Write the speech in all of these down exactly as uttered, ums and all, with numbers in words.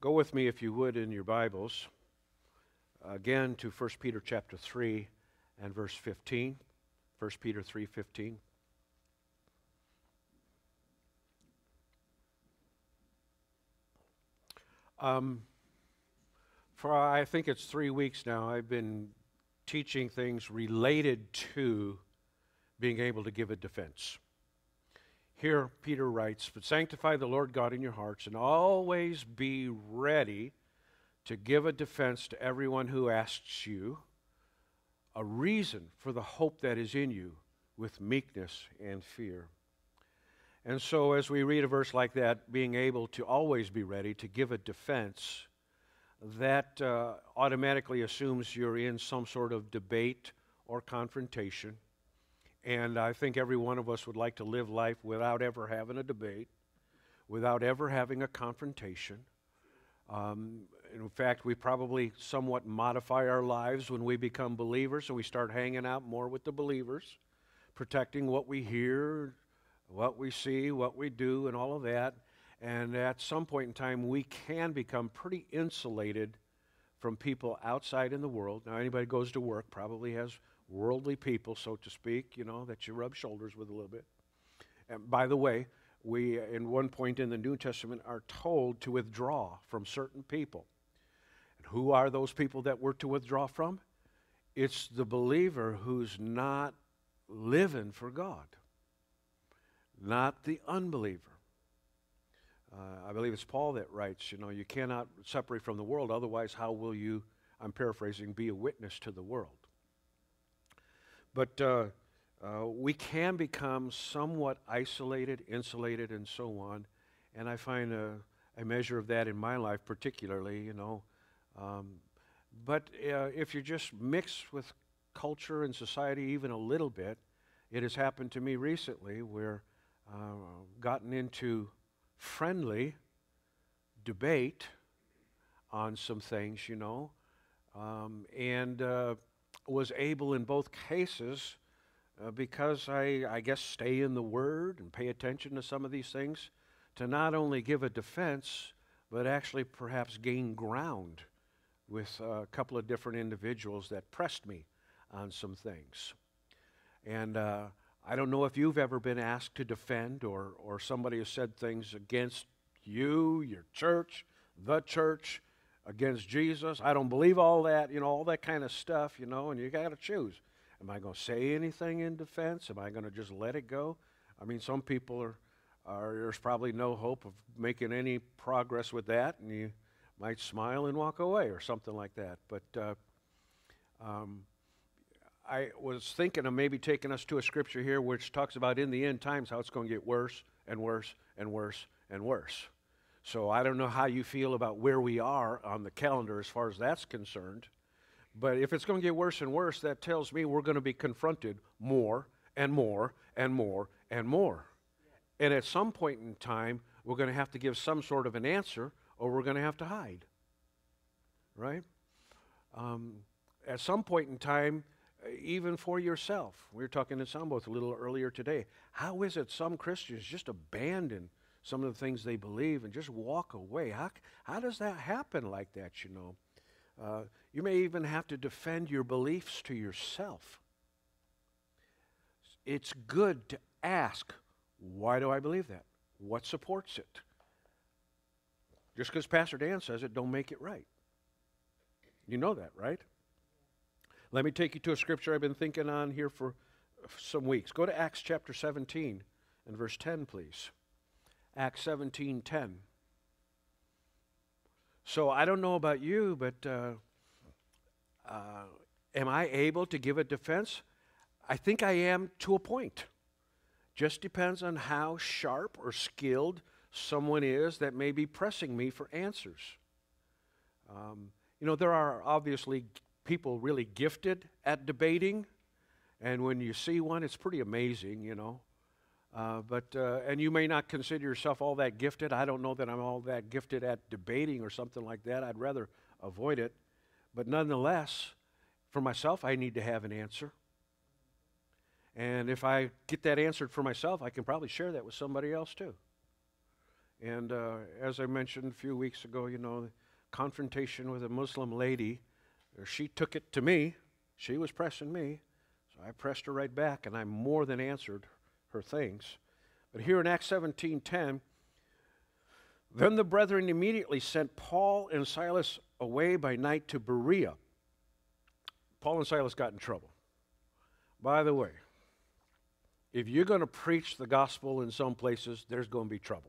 Go with me, if you would, in your Bibles, again to First Peter chapter three and verse fifteen. First Peter three fifteen. Um, for I think it's three weeks now, I've been teaching things related to being able to give a defense. Here, Peter writes, "But sanctify the Lord God in your hearts, and always be ready to give a defense to everyone who asks you a reason for the hope that is in you with meekness and fear." And so as we read a verse like that, being able to always be ready to give a defense, that uh, automatically assumes you're in some sort of debate or confrontation. And I think every one of us would like to live life without ever having a debate, without ever having a confrontation. Um, in fact, we probably somewhat modify our lives when we become believers, so we start hanging out more with the believers, protecting what we hear, what we see, what we do, and all of that. And at some point in time, we can become pretty insulated from people outside in the world. Now, anybody who goes to work probably has worldly people, so to speak, you know, that you rub shoulders with a little bit. And by the way, we, in one point in the New Testament, are told to withdraw from certain people. And who are those people that we're to withdraw from? It's the believer who's not living for God, not the unbeliever. Uh, I believe it's Paul that writes, you know, you cannot separate from the world, otherwise how will you, I'm paraphrasing, be a witness to the world? But uh, uh, we can become somewhat isolated, insulated, and so on. And I find a, a measure of that in my life particularly, you know. Um, but uh, if you just mix with culture and society even a little bit, it has happened to me recently where uh, gotten into friendly debate on some things, you know, um, and uh, was able in both cases, uh, because I, I guess, stay in the Word and pay attention to some of these things, to not only give a defense, but actually perhaps gain ground with a couple of different individuals that pressed me on some things. And uh, I don't know if you've ever been asked to defend, or, or somebody has said things against you, your church, the church, against Jesus. I don't believe all that, you know, all that kind of stuff, you know, and you got to choose. Am I going to say anything in defense? Am I going to just let it go? I mean, some people are, are, there's probably no hope of making any progress with that, and you might smile and walk away or something like that. But uh, um, I was thinking of maybe taking us to a scripture here which talks about in the end times how it's going to get worse and worse and worse and worse. So I don't know how you feel about where we are on the calendar as far as that's concerned. But if it's going to get worse and worse, that tells me we're going to be confronted more and more and more and more. And at some point in time, we're going to have to give some sort of an answer, or we're going to have to hide. Right? Um, at some point in time, even for yourself, we were talking in Soundboth a little earlier today, how is it some Christians just abandon some of the things they believe and just walk away? How, how does that happen like that, you know? Uh, you may even have to defend your beliefs to yourself. It's good to ask, why do I believe that? What supports it? Just because Pastor Dan says it, don't make it right. You know that, right? Let me take you to a scripture I've been thinking on here for some weeks. Go to Acts chapter seventeen and verse ten, please. Acts seventeen ten. So I don't know about you, but uh, uh, am I able to give a defense? I think I am to a point. Just depends on how sharp or skilled someone is that may be pressing me for answers. Um, you know, there are obviously people really gifted at debating, and when you see one, it's pretty amazing, you know. Uh, but uh, and you may not consider yourself all that gifted. I don't know that I'm all that gifted at debating or something like that. I'd rather avoid it. But nonetheless, for myself, I need to have an answer. And if I get that answered for myself, I can probably share that with somebody else too. And uh, as I mentioned a few weeks ago, you know, the confrontation with a Muslim lady, uh, she took it to me. She was pressing me, so I pressed her right back, and I more than answered her things. But here in Acts seventeen ten, then the brethren immediately sent Paul and Silas away by night to Berea. Paul and Silas got in trouble. By the way, if you're going to preach the gospel in some places, there's going to be trouble.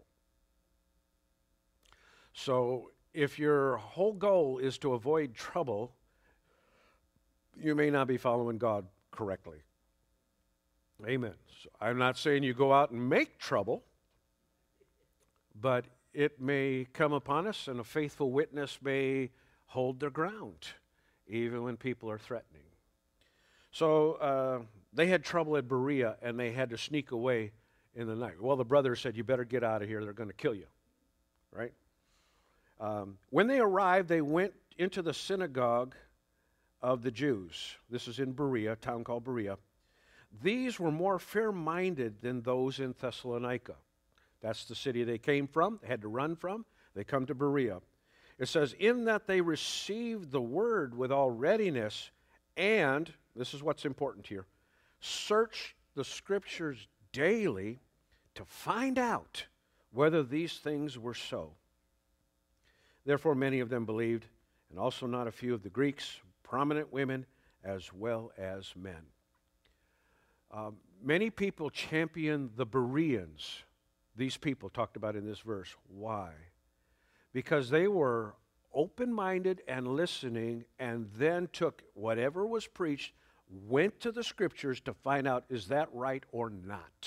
So if your whole goal is to avoid trouble, you may not be following God correctly. Amen. So I'm not saying you go out and make trouble, but it may come upon us, and a faithful witness may hold their ground, even when people are threatening. So uh, they had trouble at Berea, and they had to sneak away in the night. Well, the brothers said, you better get out of here. They're going to kill you, right? Um, when they arrived, they went into the synagogue of the Jews. This is in Berea, a town called Berea. These were more fair-minded than those in Thessalonica. That's the city they came from, they had to run from. They come to Berea. It says, in that they received the word with all readiness, and, this is what's important here, search the scriptures daily to find out whether these things were so. Therefore, many of them believed, and also not a few of the Greeks, prominent women, as well as men. Um, many people champion the Bereans, these people talked about in this verse. Why? Because they were open-minded and listening, and then took whatever was preached, went to the scriptures to find out, is that right or not?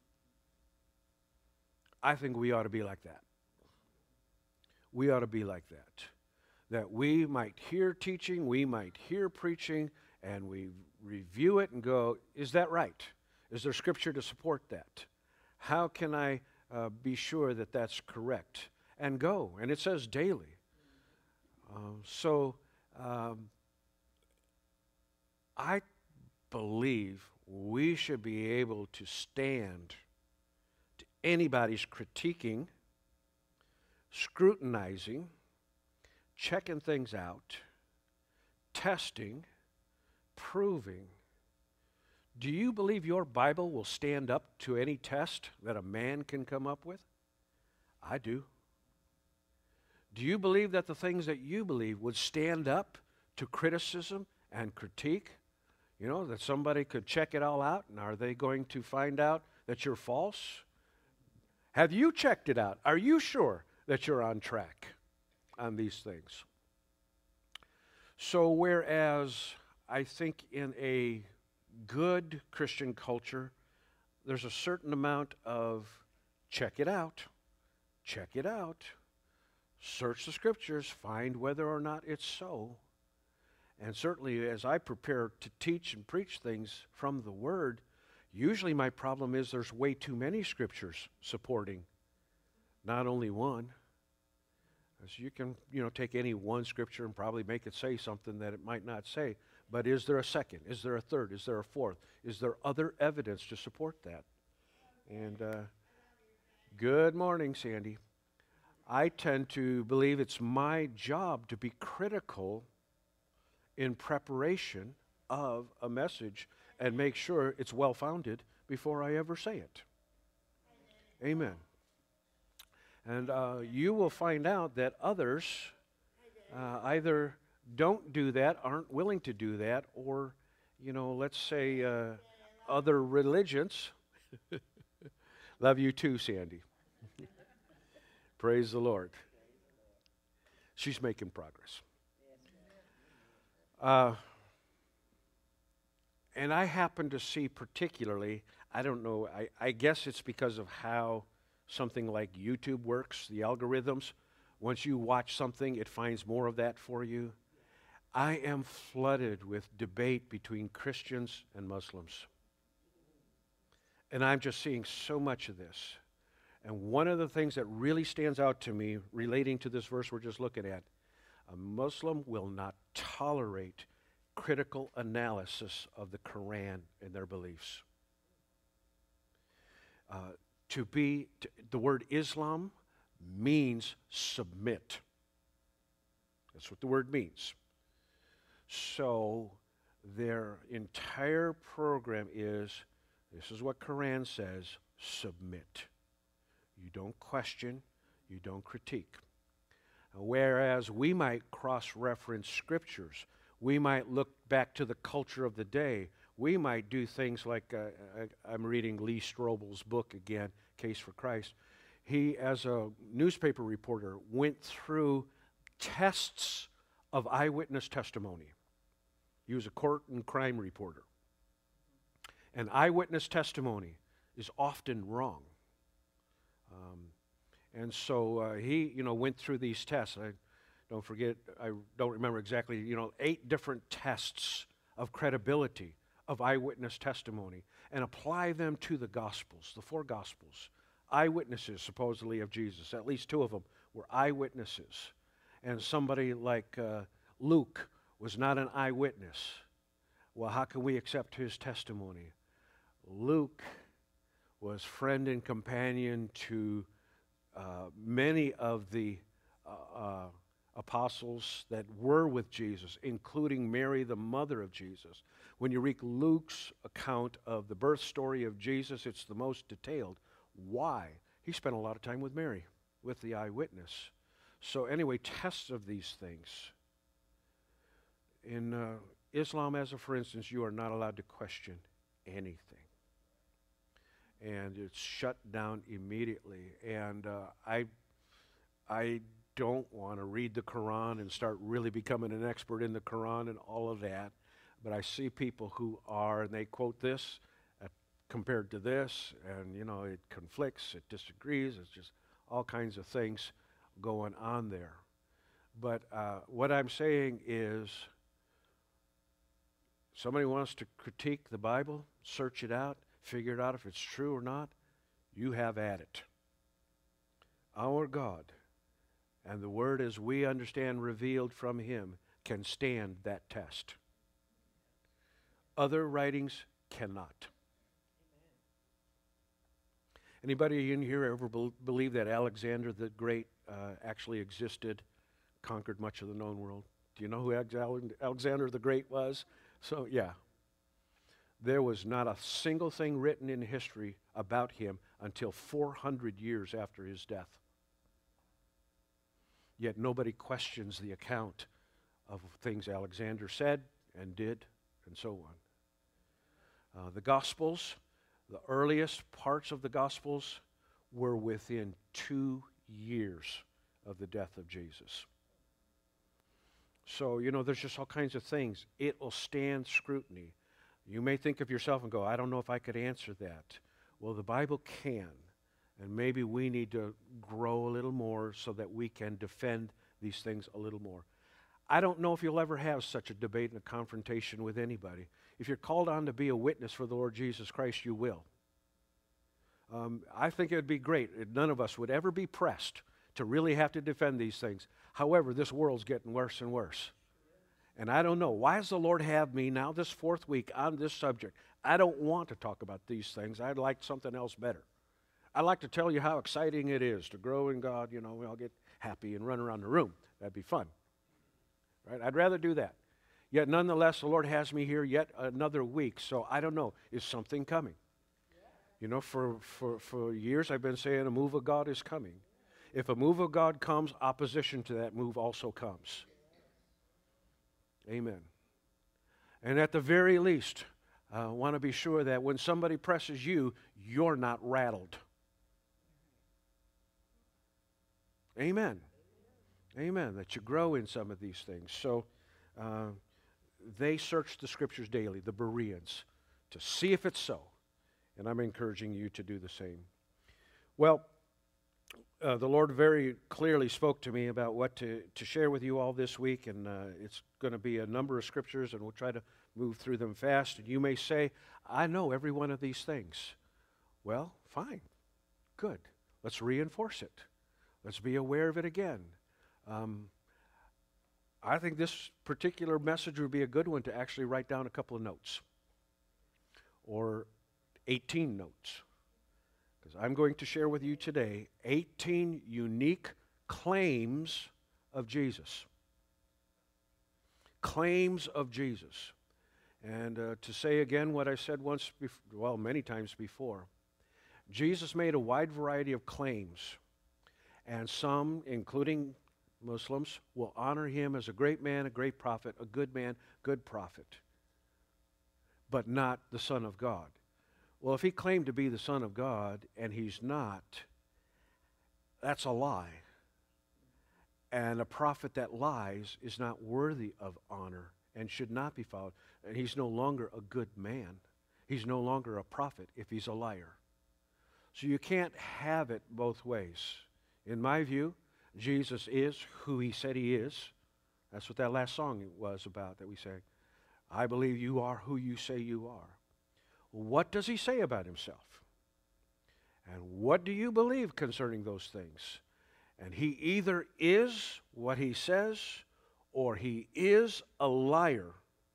I think we ought to be like that. We ought to be like that. That we might hear teaching, we might hear preaching, and we review it and go, is that right? Is there scripture to support that? How can I uh, be sure that that's correct? And go. And it says daily. Uh, so um, I believe we should be able to stand to anybody's critiquing, scrutinizing, checking things out, testing, proving. Do you believe your Bible will stand up to any test that a man can come up with? I do. Do you believe that the things that you believe would stand up to criticism and critique? You know, that somebody could check it all out, and are they going to find out that you're false? Have you checked it out? Are you sure that you're on track on these things? So whereas I think in a good Christian culture, there's a certain amount of check it out, check it out, search the scriptures, find whether or not it's so. And certainly as I prepare to teach and preach things from the Word, usually my problem is there's way too many scriptures supporting not only one. As you can, you know, take any one scripture and probably make it say something that it might not say. But is there a second? Is there a third? Is there a fourth? Is there other evidence to support that? And uh, good morning, Sandy. I tend to believe it's my job to be critical in preparation of a message and make sure it's well-founded before I ever say it. Amen. And uh, you will find out that others uh, either don't do that, aren't willing to do that, or, you know, let's say uh, other religions. Love you too, Sandy. Praise the Lord. She's making progress. Uh, and I happen to see particularly, I don't know, I, I guess it's because of how something like YouTube works, the algorithms. Once you watch something, it finds more of that for you. I am flooded with debate between Christians and Muslims. And I'm just seeing so much of this. And one of the things that really stands out to me relating to this verse we're just looking at, a Muslim will not tolerate critical analysis of the Quran and their beliefs. Uh, to be, to, the word Islam, means submit. That's what the word means. So their entire program is, this is what Quran says, submit. You don't question, you don't critique. Whereas we might cross-reference scriptures, we might look back to the culture of the day, we might do things like, uh, I, I'm reading Lee Strobel's book again, Case for Christ. He, as a newspaper reporter, went through tests of eyewitness testimony. He was a court and crime reporter. And eyewitness testimony is often wrong. Um, and so uh, he, you know, went through these tests. I don't forget, I don't remember exactly, you know, eight different tests of credibility of eyewitness testimony and apply them to the Gospels, the four Gospels. Eyewitnesses, supposedly, of Jesus. At least two of them were eyewitnesses. And somebody like uh, Luke was not an eyewitness. Well, how can we accept his testimony? Luke was friend and companion to uh, many of the uh, uh, apostles that were with Jesus, including Mary, the mother of Jesus. When you read Luke's account of the birth story of Jesus, it's the most detailed. Why? He spent a lot of time with Mary, with the eyewitness. So anyway, tests of these things. In uh, Islam, as a for instance, you are not allowed to question anything. And it's shut down immediately. And uh, I, I don't want to read the Quran and start really becoming an expert in the Quran and all of that. But I see people who are, and they quote this uh, compared to this, and, you know, it conflicts, it disagrees, it's just all kinds of things going on there. But uh, what I'm saying is, somebody wants to critique the Bible, search it out, figure it out if it's true or not, you have at it. Our God and the Word as we understand revealed from Him can stand that test. Other writings cannot. Anybody in here ever be- believe that Alexander the Great uh, actually existed, conquered much of the known world? Do you know who Alexander the Great was? So, yeah. There was not a single thing written in history about him until four hundred years after his death. Yet nobody questions the account of things Alexander said and did and so on. Uh, the Gospels, the earliest parts of the Gospels were within two years of the death of Jesus. So, you know, there's just all kinds of things. It will stand scrutiny. You may think of yourself and go, I don't know if I could answer that. Well, the Bible can. And maybe we need to grow a little more so that we can defend these things a little more. I don't know if you'll ever have such a debate and a confrontation with anybody. If you're called on to be a witness for the Lord Jesus Christ, you will. Um, I think it would be great if none of us would ever be pressed to really have to defend these things. However, this world's getting worse and worse. And I don't know. Why does the Lord have me now this fourth week on this subject? I don't want to talk about these things. I'd like something else better. I'd like to tell you how exciting it is to grow in God. You know, we all get happy and run around the room. That'd be fun. Right? I'd rather do that. Yet nonetheless, the Lord has me here yet another week. So I don't know. Is something coming? You know, for, for, for years I've been saying a move of God is coming. If a move of God comes, opposition to that move also comes. Amen. And at the very least, I uh, want to be sure that when somebody presses you, you're not rattled. Amen. Amen. That you grow in some of these things. So uh, they searched the Scriptures daily, the Bereans, to see if it's so. And I'm encouraging you to do the same. Well, Uh, the Lord very clearly spoke to me about what to, to share with you all this week, and uh, it's going to be a number of scriptures, and we'll try to move through them fast. And you may say, I know every one of these things. Well, fine. Good. Let's reinforce it. Let's be aware of it again. Um, I think this particular message would be a good one to actually write down a couple of notes, or eighteen notes. because I'm going to share with you today eighteen unique claims of Jesus. Claims of Jesus. And uh, to say again what I said once, bef- well, many times before, Jesus made a wide variety of claims, and some, including Muslims, will honor him as a great man, a great prophet, a good man, good prophet, but not the Son of God. Well, if he claimed to be the Son of God and he's not, that's a lie. And a prophet that lies is not worthy of honor and should not be followed. And he's no longer a good man. He's no longer a prophet if he's a liar. So you can't have it both ways. In my view, Jesus is who he said he is. That's what that last song was about that we sang. I believe you are who you say you are. What does he say about himself? And what do you believe concerning those things? And he either is what he says, or he is a liar.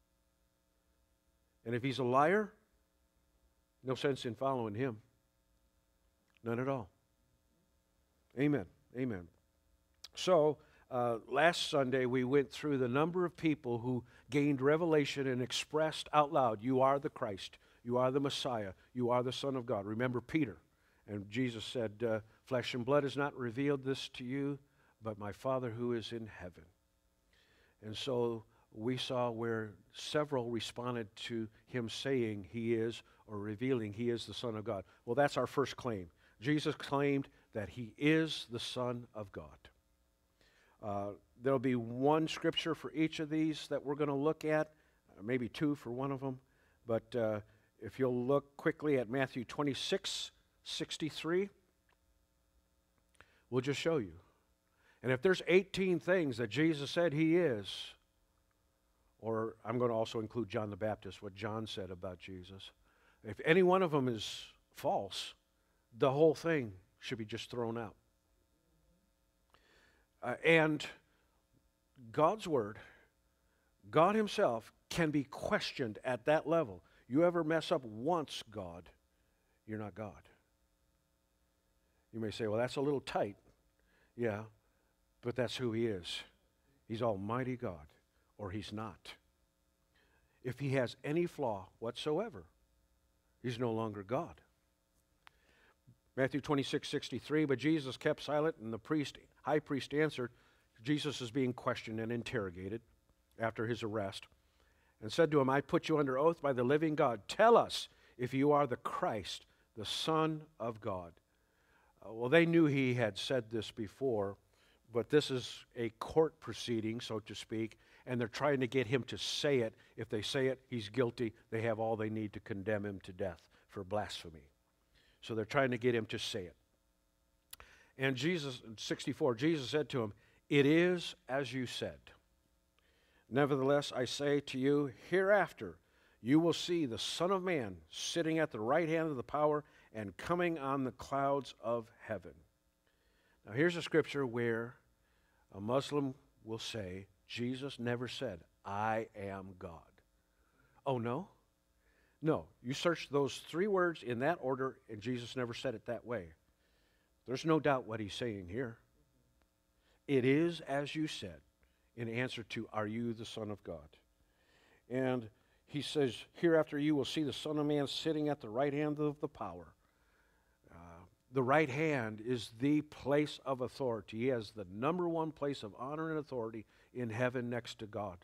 And if he's a liar, no sense in following him. None at all. Amen. Amen. So, uh, last Sunday we went through the number of people who gained revelation and expressed out loud, you are the Christ, you are the Messiah, you are the Son of God. Remember Peter. And Jesus said, uh, flesh and blood has not revealed this to you, but my Father who is in heaven. And so we saw where several responded to him saying he is, or revealing he is the Son of God. Well, that's our first claim. Jesus claimed that he is the Son of God. Uh, there'll be one scripture for each of these that we're going to look at, uh, maybe two for one of them. But uh, if you'll look quickly at Matthew twenty-six sixty-three, we'll just show you. And if there's eighteen things that Jesus said he is, or I'm going to also include John the Baptist, what John said about Jesus. If any one of them is false, the whole thing should be just thrown out. Uh, and God's Word, God himself, can be questioned at that level. You ever mess up once, God, you're not God. You may say, well, that's a little tight. Yeah, but that's who he is. He's Almighty God, or he's not. If he has any flaw whatsoever, he's no longer God. Matthew twenty-six sixty-three, but Jesus kept silent, and the priest, high priest answered. Jesus is being questioned and interrogated after his arrest, and said to him, I put you under oath by the living God. Tell us if you are the Christ, the Son of God. Uh, well, they knew he had said this before, but this is a court proceeding, so to speak, and they're trying to get him to say it. If they say it, he's guilty. They have all they need to condemn him to death for blasphemy. So they're trying to get him to say it. And Jesus, sixty-four, Jesus said to him, it is as you said. Nevertheless, I say to you, hereafter you will see the Son of Man sitting at the right hand of the power and coming on the clouds of heaven. Now here's a scripture where a Muslim will say, Jesus never said, I am God. Oh, no? No. You search those three words in that order, and Jesus never said it that way. There's no doubt what he's saying here. It is as you said, in answer to, are you the Son of God? And he says, hereafter you will see the Son of Man sitting at the right hand of the power. Uh, the right hand is the place of authority. He has the number one place of honor and authority in heaven next to God.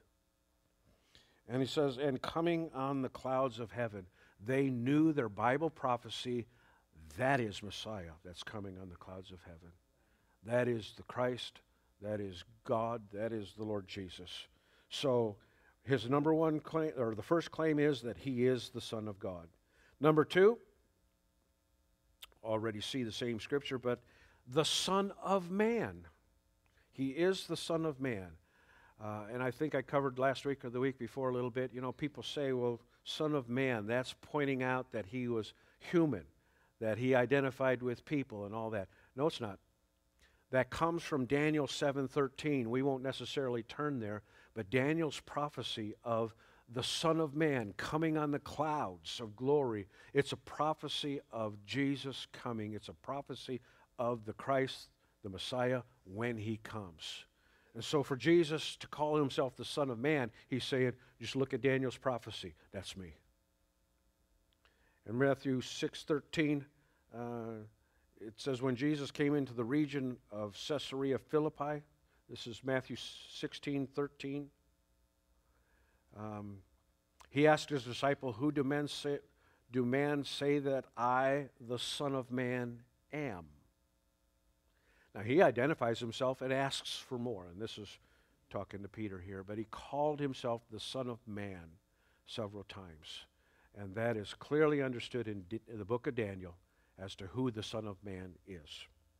And he says, and coming on the clouds of heaven. They knew their Bible prophecy, that is Messiah that's coming on the clouds of heaven. That is the Christ, that is God, that is the Lord Jesus. So his number one claim, or the first claim is that he is the Son of God. Number two, already see the same scripture, but the Son of Man. He is the Son of Man. Uh, and I think I covered last week or the week before a little bit. You know, people say, well, Son of Man, that's pointing out that he was human, that he identified with people and all that. No, it's not. That comes from Daniel seven thirteen. We won't necessarily turn there, but Daniel's prophecy of the Son of Man coming on the clouds of glory. It's a prophecy of Jesus coming. It's a prophecy of the Christ, the Messiah, when he comes. And so for Jesus to call himself the Son of Man, he's saying, just look at Daniel's prophecy. That's me. In Matthew six thirteen, uh, it says, when Jesus came into the region of Caesarea Philippi, this is Matthew sixteen thirteen, um, he asked his disciple, who do men say, do men say that I, the Son of Man, am? Now, he identifies himself and asks for more, and this is talking to Peter here, but he called himself the Son of Man several times, and that is clearly understood in, D- in the book of Daniel as to who the Son of Man is.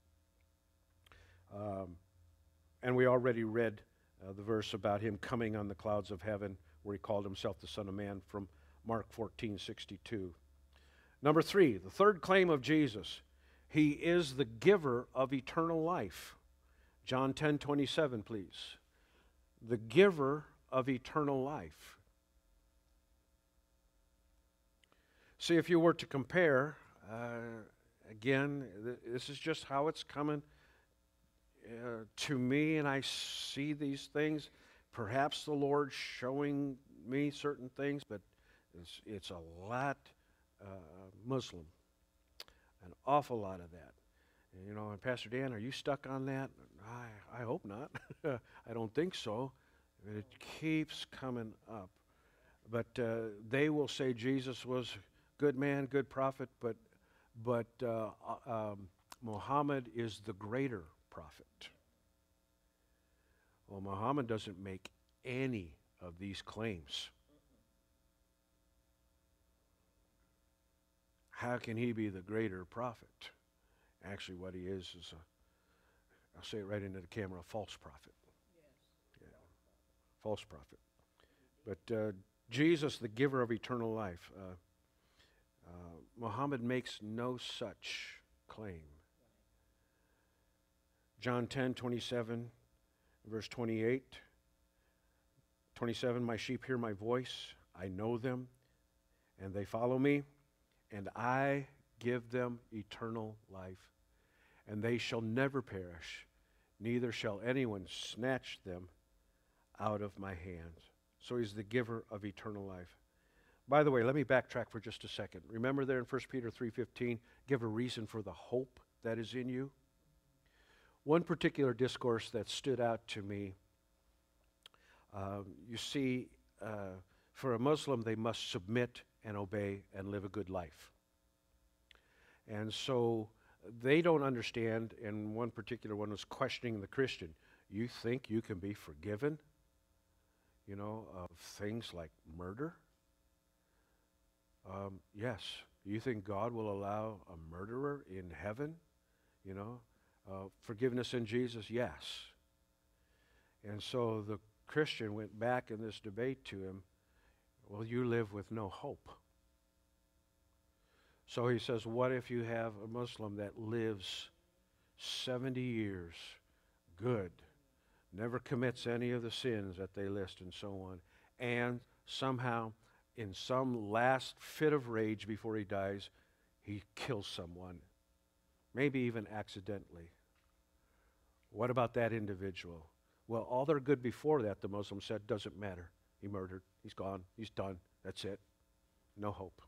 Um, and we already read uh, the verse about him coming on the clouds of heaven, where he called himself the Son of Man, from Mark fourteen sixty-two. Number three, the third claim of Jesus, he is the giver of eternal life. John ten twenty-seven, please. The giver of eternal life. See, if you were to compare, uh, again, th- this is just how it's coming uh, to me, and I see these things. Perhaps the Lord showing me certain things, but it's, it's a lot uh, Muslim. An awful lot of that. And, you know, and Pastor Dan, are you stuck on that? I, I hope not. I don't think so. It keeps coming up. But uh, they will say Jesus was good man, good prophet, but, but uh, um, Muhammad is the greater prophet. Well, Muhammad doesn't make any of these claims. How can he be the greater prophet? Actually, what he is is a, I'll say it right into the camera, a false prophet. Yes. Yeah. False prophet. But uh, Jesus, the giver of eternal life, uh, uh, Muhammad makes no such claim. John ten twenty-seven, verse twenty-eight, twenty-seven, my sheep hear my voice, I know them, and they follow me, and I give them eternal life, and they shall never perish, neither shall anyone snatch them out of my hands. So he's the giver of eternal life. By the way, let me backtrack for just a second. Remember there in First Peter three fifteen, give a reason for the hope that is in you? One particular discourse that stood out to me, um, you see, uh, for a Muslim, they must submit and obey and live a good life. And so they don't understand, and one particular one was questioning the Christian. You think you can be forgiven, you know, of things like murder? Um, yes. You think God will allow a murderer in heaven? You know, uh, forgiveness in Jesus? Yes. And so the Christian went back in this debate to him, well, you live with no hope. So he says, what if you have a Muslim that lives seventy years, good, never commits any of the sins that they list and so on, and somehow in some last fit of rage before he dies, he kills someone, maybe even accidentally. What about that individual? Well, all their good before that, the Muslim said, doesn't matter. He murdered. He's gone. He's done. That's it. No hope.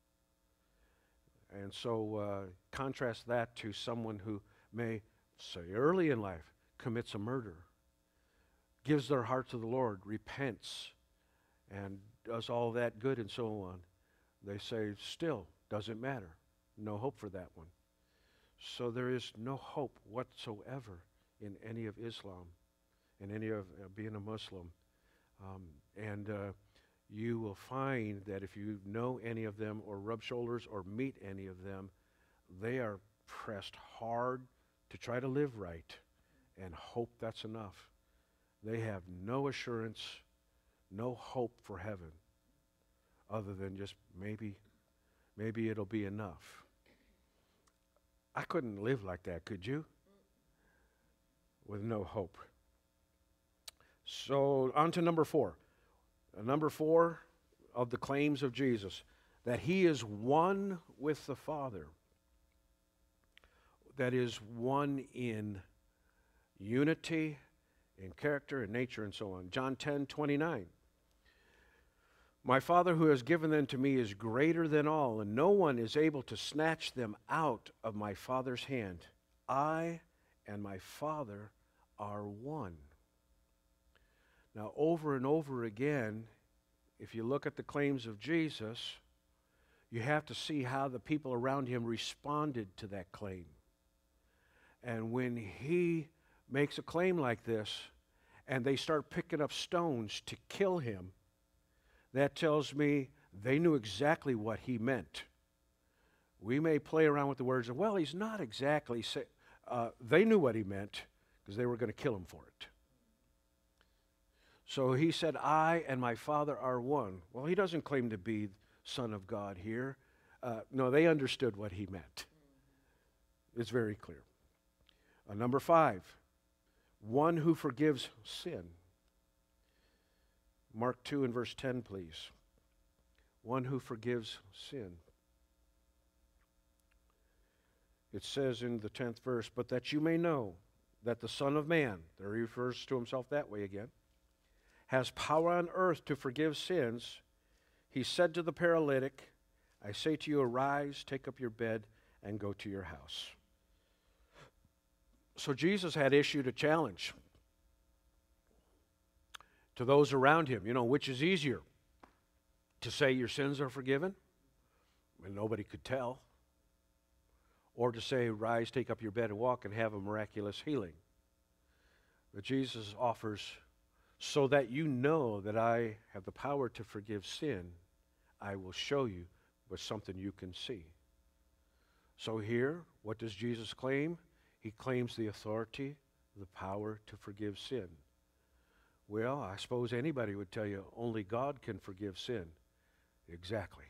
And so uh, contrast that to someone who may, say early in life, commits a murder, gives their heart to the Lord, repents, and does all that good and so on. They say, still, doesn't matter. No hope for that one. So there is no hope whatsoever in any of Islam, in any of uh, being a Muslim. Um, and uh, you will find that if you know any of them or rub shoulders or meet any of them, they are pressed hard to try to live right and hope that's enough. They have no assurance, no hope for heaven other than just maybe, maybe it'll be enough. I couldn't live like that, could you? With no hope. So on to number four. Uh, number four, of the claims of Jesus, that he is one with the Father, that is one in unity, in character and nature and so on. John ten twenty-nine. My Father who has given them to me is greater than all, and no one is able to snatch them out of my Father's hand. I and my Father are one. Now, over and over again, if you look at the claims of Jesus, you have to see how the people around him responded to that claim. And when he makes a claim like this, and they start picking up stones to kill him, that tells me they knew exactly what he meant. We may play around with the words, and well, he's not exactly say, uh, they knew what he meant because they were going to kill him for it. So he said, I and my Father are one. Well, he doesn't claim to be Son of God here. Uh, no, they understood what he meant. It's very clear. Uh, number five, one who forgives sin. Mark two and verse ten, please. One who forgives sin. It says in the tenth verse, but that you may know that the Son of Man, there he refers to himself that way again, has power on earth to forgive sins. He said to the paralytic, I say to you, arise, take up your bed, and go to your house. So Jesus had issued a challenge to those around him. You know, which is easier? To say your sins are forgiven, and nobody could tell, or to say, rise, take up your bed, and walk, and have a miraculous healing. But Jesus offers, so that you know that I have the power to forgive sin, I will show you with something you can see. So here, what does Jesus claim? He claims the authority, the power to forgive sin. Well, I suppose anybody would tell you only God can forgive sin. Exactly.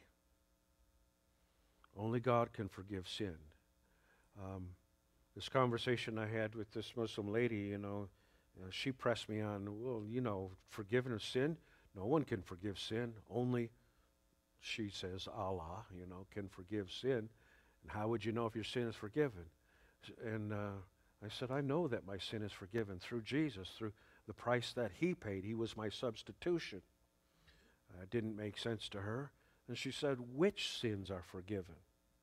Only God can forgive sin. Um, this conversation I had with this Muslim lady, you know, you know, she pressed me on, well, you know, forgiveness of sin, no one can forgive sin. Only, she says, Allah, you know, can forgive sin. And how would you know if your sin is forgiven? And uh, I said, I know that my sin is forgiven through Jesus, through the price that he paid. He was my substitution. Uh, it didn't make sense to her. And she said, which sins are forgiven?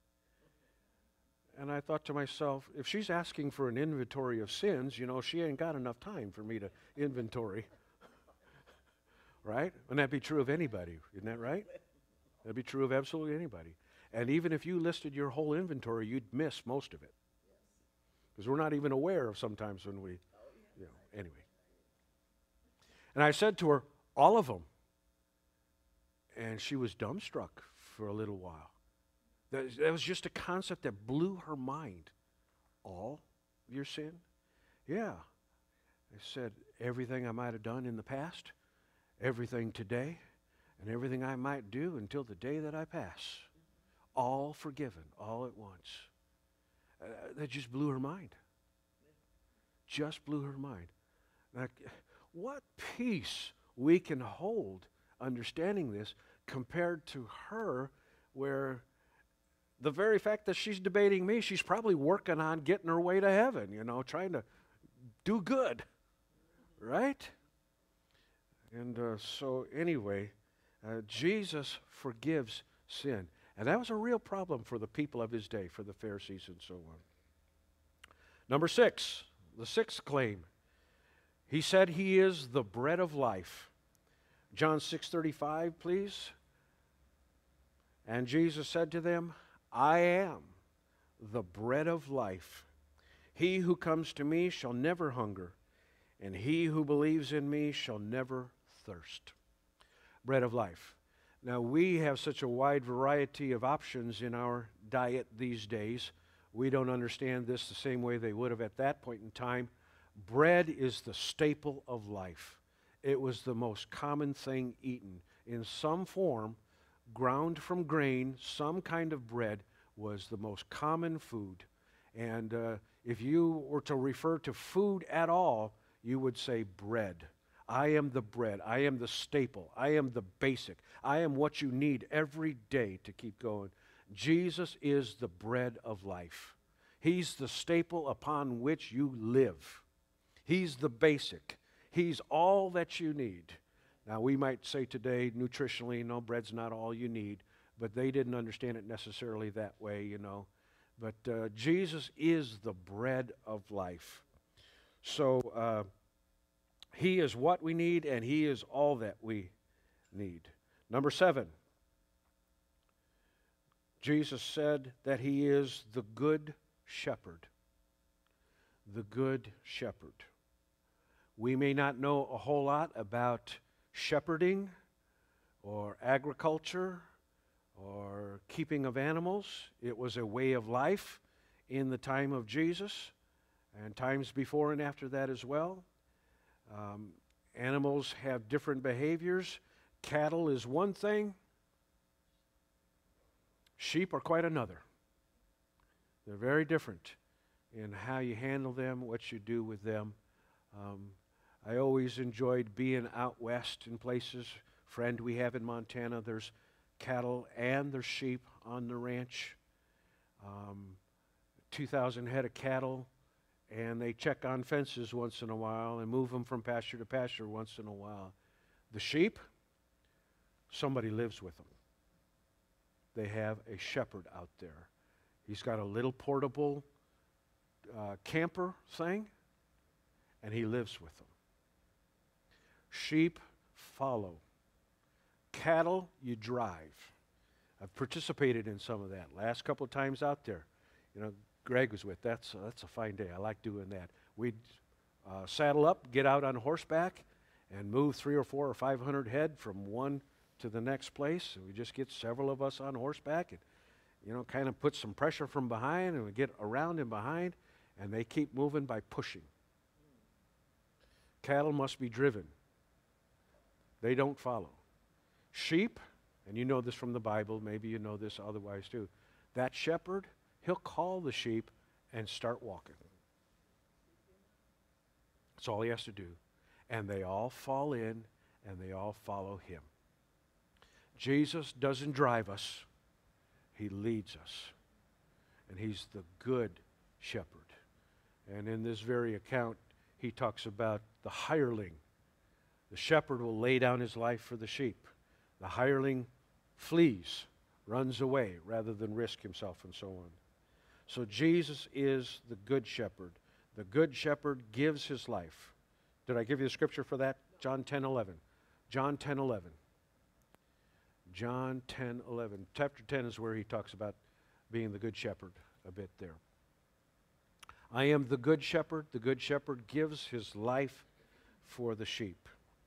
And I thought to myself, if she's asking for an inventory of sins, you know, she ain't got enough time for me to inventory. Right? Wouldn't that be true of anybody? Isn't that right? That'd be true of absolutely anybody. And even if you listed your whole inventory, you'd miss most of it. Because we're not even aware of sometimes when we, you know, anyway. And I said to her, all of them. And she was dumbstruck for a little while. That, that was just a concept that blew her mind. All of your sin? Yeah. I said, everything I might have done in the past, everything today, and everything I might do until the day that I pass. All forgiven, all at once. Uh, that just blew her mind. Just blew her mind. Like, what peace we can hold understanding this compared to her, where the very fact that she's debating me, she's probably working on getting her way to heaven, you know, trying to do good, right? And uh, so anyway, uh, Jesus forgives sin. And that was a real problem for the people of his day, for the Pharisees and so on. Number six, the sixth claim. He said he is the bread of life. John six thirty-five, please. And Jesus said to them, I am the bread of life. He who comes to me shall never hunger, and he who believes in me shall never thirst. Bread of life. Now, we have such a wide variety of options in our diet these days. We don't understand this the same way they would have at that point in time. Bread is the staple of life. It was the most common thing eaten. In some form, ground from grain, some kind of bread was the most common food. And uh, if you were to refer to food at all, you would say bread. I am the bread. I am the staple. I am the basic. I am what you need every day to keep going. Jesus is the bread of life. He's the staple upon which you live. He's the basic. He's all that you need. Now, we might say today, nutritionally, no, bread's not all you need, but they didn't understand it necessarily that way, you know. But uh, Jesus is the bread of life. So uh, He is what we need, and He is all that we need. Number seven, Jesus said that He is the good shepherd. The good shepherd. We may not know a whole lot about shepherding or agriculture or keeping of animals. It was a way of life in the time of Jesus and times before and after that as well. Um, animals have different behaviors. Cattle is one thing. Sheep are quite another. They're very different in how you handle them, what you do with them. Um, I always enjoyed being out west in places. Friend we have in Montana, there's cattle and there's sheep on the ranch. Um, two thousand head of cattle, and they check on fences once in a while and move them from pasture to pasture once in a while. The sheep, somebody lives with them. They have a shepherd out there. He's got a little portable uh, camper thing, and he lives with them. Sheep follow. Cattle, you drive. I've participated in some of that. Last couple of times out there, you know, Greg was with. That's, uh, that's a fine day. I like doing that. We'd uh, saddle up, get out on horseback, and move three or four or five hundred head from one to the next place. And we just get several of us on horseback and, you know, kind of put some pressure from behind, and we get around and behind, and they keep moving by pushing. Cattle must be driven. They don't follow. Sheep, and you know this from the Bible, maybe you know this otherwise too, that shepherd, he'll call the sheep and start walking. That's all he has to do. And they all fall in, and they all follow him. Jesus doesn't drive us. He leads us. And he's the good shepherd. And in this very account, he talks about the hireling. The shepherd will lay down his life for the sheep. The hireling flees, runs away, rather than risk himself and so on. So Jesus is the good shepherd. The good shepherd gives his life. Did I give you the scripture for that? John ten eleven. John ten eleven. John ten eleven. Chapter ten is where he talks about being the good shepherd a bit there. I am the good shepherd. The good shepherd gives his life for the sheep.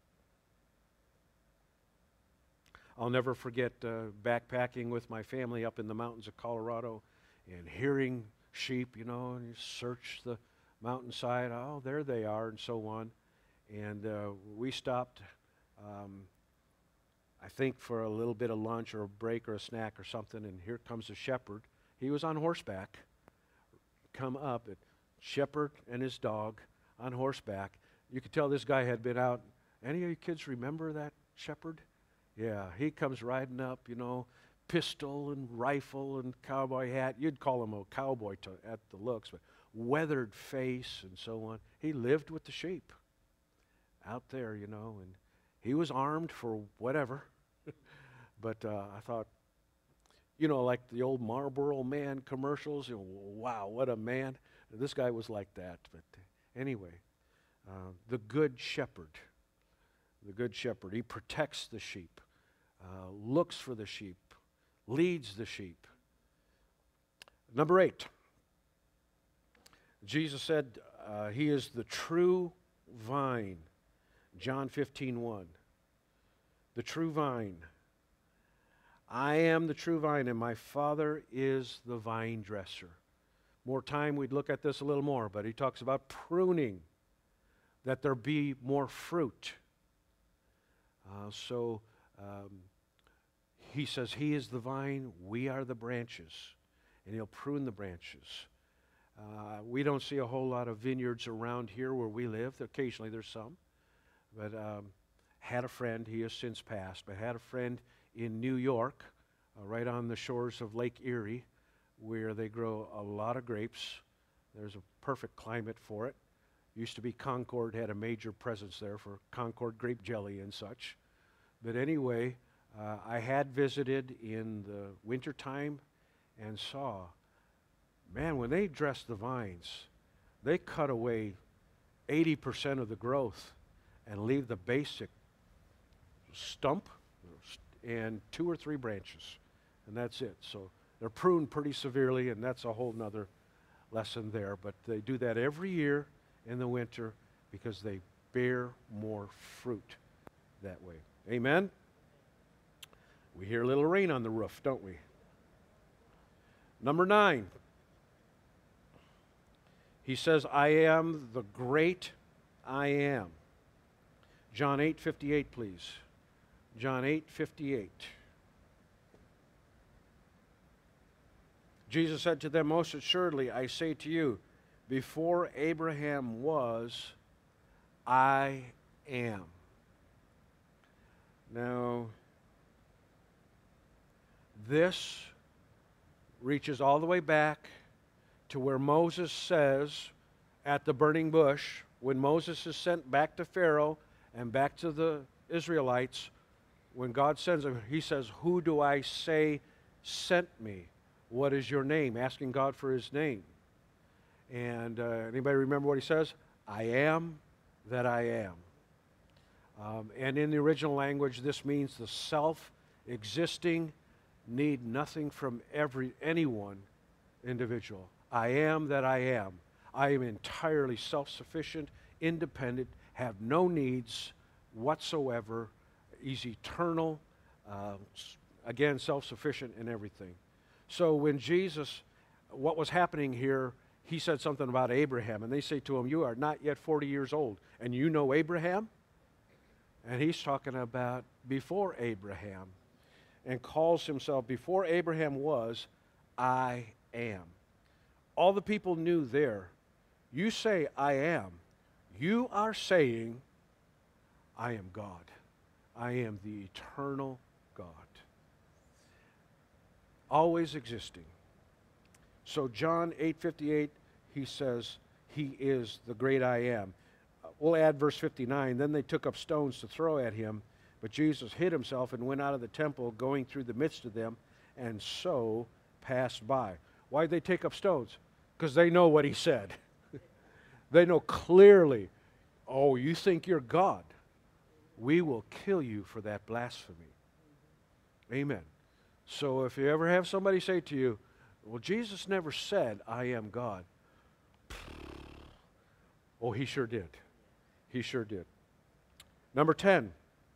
I'll never forget uh, backpacking with my family up in the mountains of Colorado and hearing sheep, you know, and you search the mountainside. Oh, there they are, and so on. And uh, we stopped, um, I think, for a little bit of lunch or a break or a snack or something, and here comes a shepherd. He was on horseback. Come up, a shepherd and his dog on horseback. You could tell this guy had been out. Any of you kids remember that shepherd? Yeah, he comes riding up, you know, pistol and rifle and cowboy hat. You'd call him a cowboy to, at the looks, but weathered face and so on. He lived with the sheep out there, you know, and he was armed for whatever. But uh, I thought, you know, like the old Marlboro Man commercials, you know, wow, what a man. This guy was like that. But anyway, uh, the good shepherd. The good shepherd. He protects the sheep, uh, looks for the sheep, leads the sheep. Number eight, Jesus said uh, he is the true vine. John fifteen one. The true vine. I am the true vine, and my Father is the vine dresser. More time, we'd look at this a little more, but he talks about pruning, that there be more fruit. Uh, so um, he says he is the vine, we are the branches, and he'll prune the branches. Uh, we don't see a whole lot of vineyards around here where we live. Occasionally there's some. but um, had a friend, he has since passed, but had a friend in New York, uh, right on the shores of Lake Erie, where they grow a lot of grapes. There's a perfect climate for it. Used to be Concord, had a major presence there for Concord grape jelly and such. But anyway, uh, I had visited in the wintertime and saw, man, when they dress the vines, they cut away eighty percent of the growth and leave the basic stump and two or three branches, and that's it. So they're pruned pretty severely, and that's a whole nother lesson there. But they do that every year in the winter because they bear more fruit that way. Amen? We hear a little rain on the roof, don't we? Number nine. He says, I am the great I am. John eight fifty-eight, please. John eight fifty-eight. Jesus said to them, most assuredly, I say to you, before Abraham was, I am. Now, this reaches all the way back to where Moses says at the burning bush, when Moses is sent back to Pharaoh and back to the Israelites, when God sends him, he says, who do I say sent me? What is your name? Asking God for his name. And uh, anybody remember what he says? I am that I am. Um, and in the original language, this means the self-existing, need nothing from every anyone individual. I am that I am. I am entirely self-sufficient, independent, have no needs whatsoever. He's eternal, uh, again, self-sufficient in everything. So when Jesus, what was happening here, he said something about Abraham, and they say to him, you are not yet forty years old, and you know Abraham? And he's talking about before Abraham, and calls himself, before Abraham was, I am. All the people knew there, you say I am, you are saying I am God. I am the eternal God. Always existing. So John eight fifty-eight, he says, he is the great I am. We'll add verse fifty-nine. Then they took up stones to throw at him, but Jesus hid himself and went out of the temple, going through the midst of them, and so passed by. Why'd they take up stones? Because they know what he said. They know clearly, oh, you think you're God? We will kill you for that blasphemy. Amen. So if you ever have somebody say to you, well, Jesus never said, I am God. Oh, he sure did. He sure did. Number ten.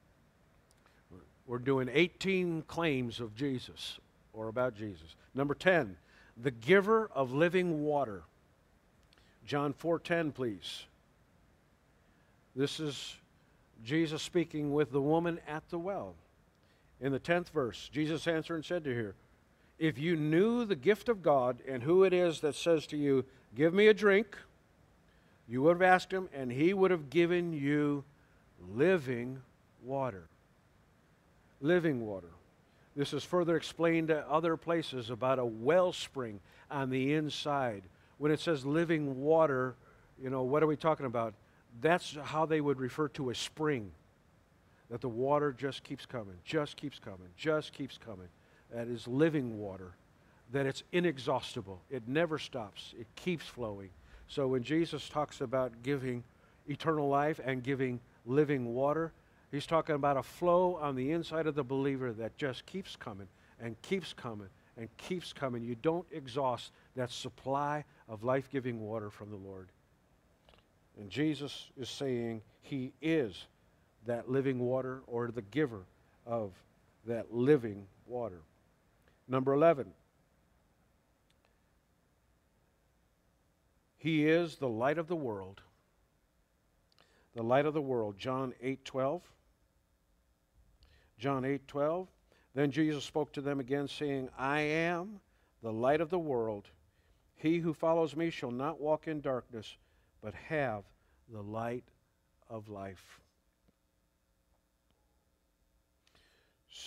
We're doing eighteen claims of Jesus, or about Jesus. Number ten, the giver of living water. John four ten, please. This is Jesus speaking with the woman at the well. In the tenth verse, Jesus answered and said to her, if you knew the gift of God and who it is that says to you, give me a drink, you would have asked him, and he would have given you living water. Living water. This is further explained at other places about a wellspring on the inside. When it says living water, you know, what are we talking about? That's how they would refer to a spring. That the water just keeps coming, just keeps coming, just keeps coming. That is living water. That it's inexhaustible. It never stops. It keeps flowing. So when Jesus talks about giving eternal life and giving living water, he's talking about a flow on the inside of the believer that just keeps coming and keeps coming and keeps coming. You don't exhaust that supply of life-giving water from the Lord. And Jesus is saying he is that living water, or the giver of that living water. Number eleven. He is the light of the world. The light of the world. John eight twelve. John eight twelve. Then Jesus spoke to them again, saying, I am the light of the world. He who follows me shall not walk in darkness, but have the light of life.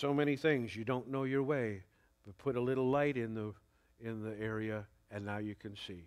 So many things you don't know your way, but put a little light in the in the area, and now you can see.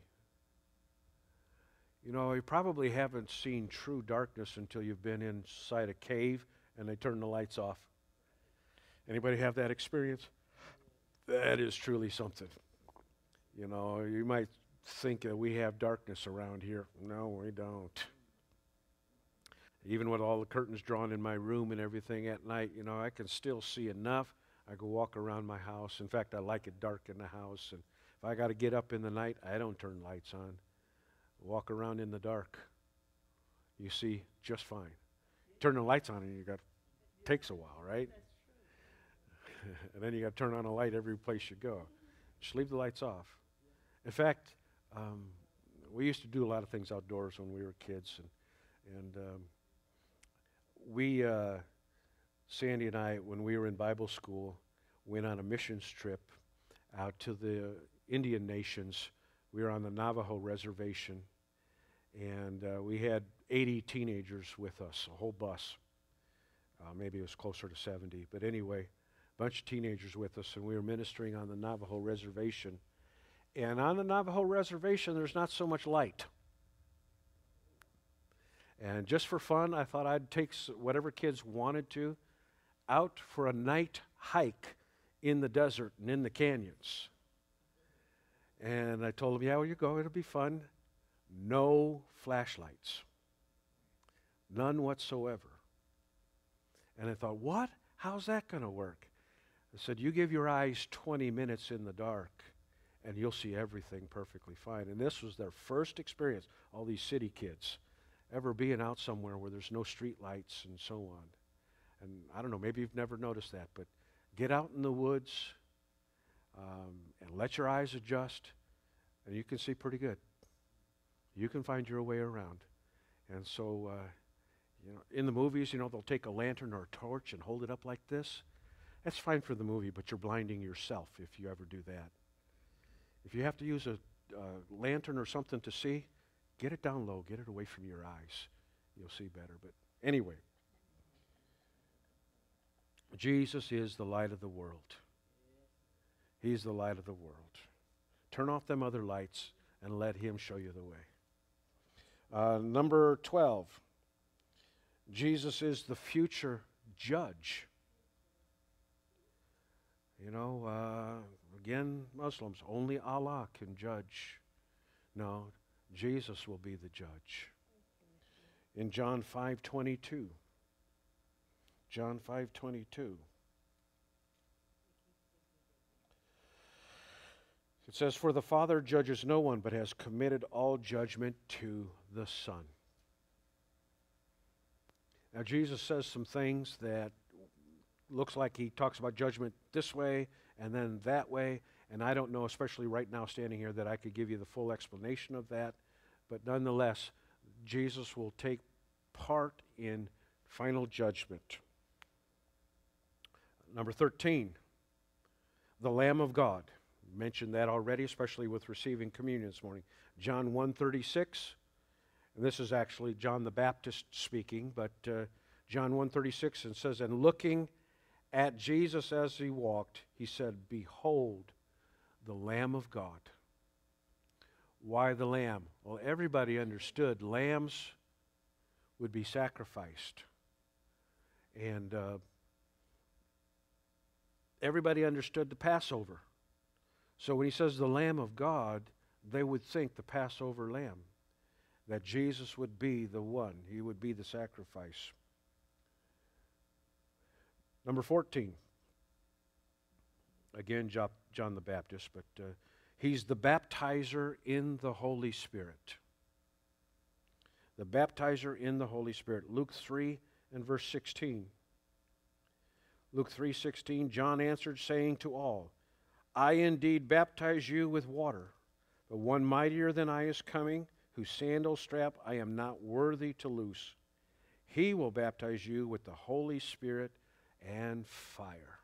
You know, you probably haven't seen true darkness until you've been inside a cave and they turn the lights off. Anybody have that experience? That is truly something. You know, you might think that we have darkness around here. No, we don't. Even with all the curtains drawn in my room and everything at night, you know, I can still see enough. I go walk around my house. In fact, I like it dark in the house. And if I got to get up in the night, I don't turn lights on. Walk around in the dark. You see just fine. Turn the lights on and you got, takes a while, right? And then you got to turn on a light every place you go. Just leave the lights off. In fact, um, we used to do a lot of things outdoors when we were kids, and and um, we, uh, Sandy and I, when we were in Bible school, went on a missions trip out to the Indian nations. We were on the Navajo reservation, and uh, we had eighty teenagers with us, a whole bus. Uh, maybe it was closer to seventy, but anyway, a bunch of teenagers with us, and we were ministering on the Navajo reservation. And on the Navajo reservation, there's not so much light. And just for fun, I thought I'd take whatever kids wanted to out for a night hike in the desert and in the canyons. And I told them, yeah, well, you go, it'll be fun. No flashlights. None whatsoever. And I thought, what? How's that going to work? I said, you give your eyes twenty minutes in the dark, and you'll see everything perfectly fine. And this was their first experience, all these city kids, ever being out somewhere where there's no street lights and so on. And I don't know, maybe you've never noticed that, but get out in the woods um, and let your eyes adjust, and you can see pretty good. You can find your way around. And so, uh, you know, in the movies, you know, they'll take a lantern or a torch and hold it up like this. That's fine for the movie, but you're blinding yourself if you ever do that. If you have to use a uh, lantern or something to see, get it down low, get it away from your eyes. You'll see better. But anyway, Jesus is the light of the world. He's the light of the world. Turn off them other lights and let him show you the way. Uh, number twelve, Jesus is the future judge. You know, uh, again, Muslims, only Allah can judge. No, Jesus will be the judge. In John five twenty-two, John five twenty-two, it says, for the Father judges no one, but has committed all judgment to the Son. Now, Jesus says some things that looks like he talks about judgment this way and then that way, and I don't know, especially right now standing here, that I could give you the full explanation of that, but nonetheless, Jesus will take part in final judgment. Number thirteen, the Lamb of God. Mentioned that already, especially with receiving communion this morning. John one thirty-six, and this is actually John the Baptist speaking, but uh, John one thirty-six, and says, and looking at Jesus as he walked, he said, behold, the Lamb of God. Why the lamb? Well, everybody understood lambs would be sacrificed. And uh, everybody understood the Passover. So when he says the Lamb of God, they would think the Passover lamb, that Jesus would be the one. He would be the sacrifice. Number fourteen. Again, John the Baptist, but uh, he's the baptizer in the Holy Spirit. The baptizer in the Holy Spirit. Luke three and verse sixteen. Luke three sixteen, John answered, saying to all, I indeed baptize you with water, but one mightier than I is coming, whose sandal strap I am not worthy to loose. He will baptize you with the Holy Spirit and fire.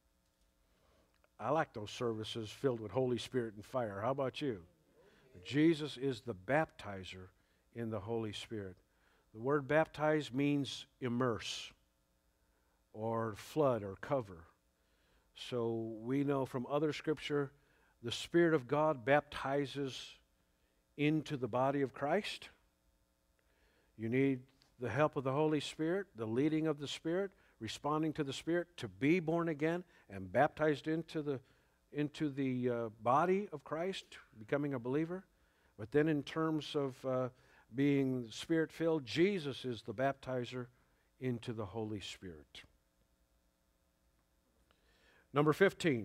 I like those services filled with Holy Spirit and fire. How about you? Jesus is the baptizer in the Holy Spirit. The word baptize means immerse or flood or cover. So we know from other scripture, the Spirit of God baptizes into the body of Christ. You need the help of the Holy Spirit, the leading of the Spirit, responding to the Spirit to be born again and baptized into the into the uh, body of Christ, becoming a believer. But then in terms of uh, being Spirit-filled, Jesus is the baptizer into the Holy Spirit. Number fifteen.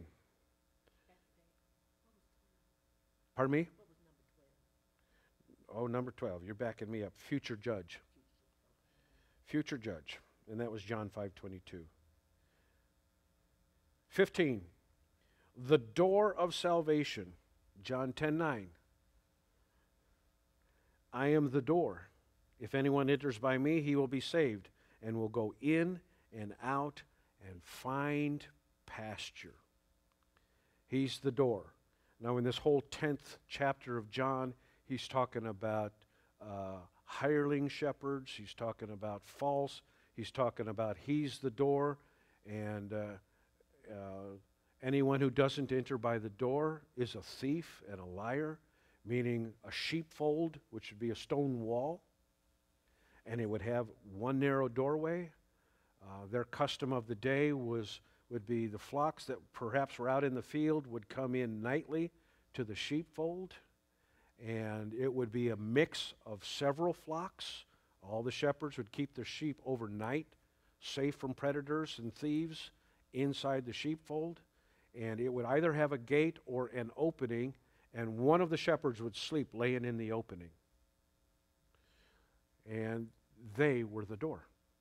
Pardon me? Oh, number twelve. You're backing me up. Future judge. Future judge. And that was John five twenty-two. fifteen. The door of salvation. John ten nine. I am the door. If anyone enters by me, he will be saved, and will go in and out and find pasture. He's the door. Now, in this whole tenth chapter of John, he's talking about uh, hireling shepherds. He's talking about false. He's talking about he's the door, and uh, uh, anyone who doesn't enter by the door is a thief and a liar, meaning a sheepfold, which would be a stone wall, and it would have one narrow doorway. Uh, their custom of the day was would be the flocks that perhaps were out in the field would come in nightly to the sheepfold, and it would be a mix of several flocks. All the shepherds would keep their sheep overnight, safe from predators and thieves, inside the sheepfold, and it would either have a gate or an opening, and one of the shepherds would sleep laying in the opening. And they were the door.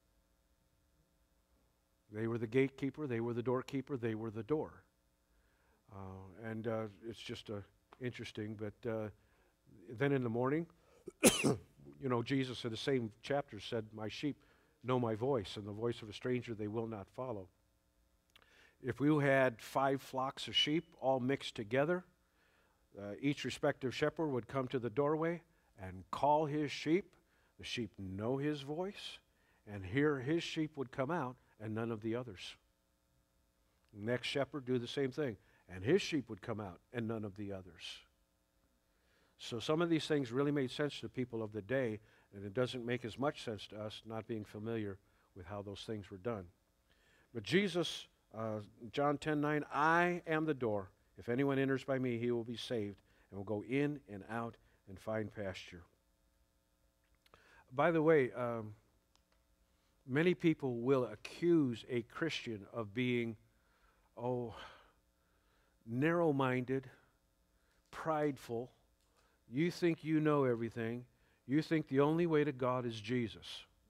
They were the gatekeeper, they were the doorkeeper, they were the door. Uh, and uh, it's just uh, interesting, but uh, then in the morning, you know, Jesus in the same chapter said, my sheep know my voice, and the voice of a stranger they will not follow. If we had five flocks of sheep all mixed together, uh, each respective shepherd would come to the doorway and call his sheep. The sheep know his voice, and here his sheep would come out, and none of the others. Next shepherd do the same thing, and his sheep would come out, and none of the others. So some of these things really made sense to people of the day, and it doesn't make as much sense to us not being familiar with how those things were done. But Jesus, uh, John ten nine, I am the door. If anyone enters by me, he will be saved, and will go in and out and find pasture. By the way, um, many people will accuse a Christian of being, oh, narrow-minded, prideful. You think you know everything. You think the only way to God is Jesus.